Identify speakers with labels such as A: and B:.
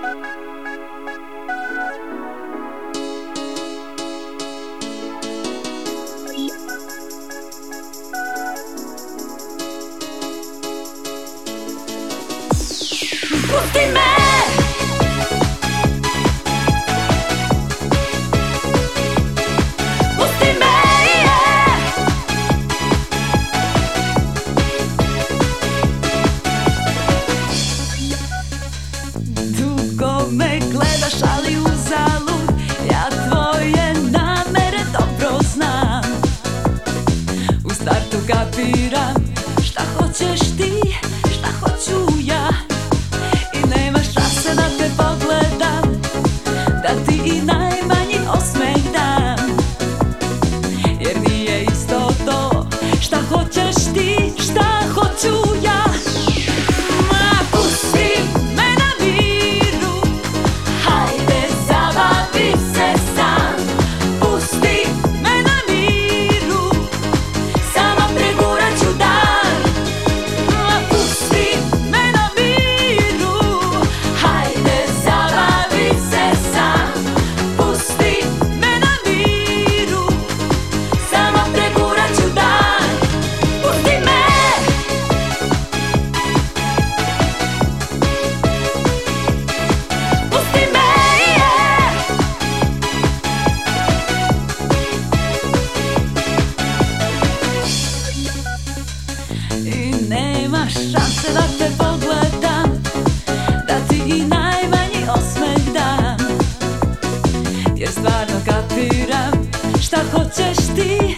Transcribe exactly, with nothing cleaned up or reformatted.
A: Pusti me! Pusti me, yeah! Dugo me gledaš, ali uzalud, ja tvoje namere dobro znam. U startu kapiram šta hoćeš ti, šta hoću ja. Nema šanse da te pogledam, da ti i najmanji osmeh dam. Jer nije isto to šta hoćeš ti, šta hoću ja. Ma pusti me na miru, hajde zabavi se sam. Pusti me na miru, sama pregurat ću dan. Ma pusti me na miru, hajde zabavi se sam. Pusti me na miru, sama pregurat ću dan. Pusti me! Pusti me, yeah! I nema šanse da te pogledam, da ti i najmanji osmeh dam. Jer stvarno kapiram šta hoćeš ti,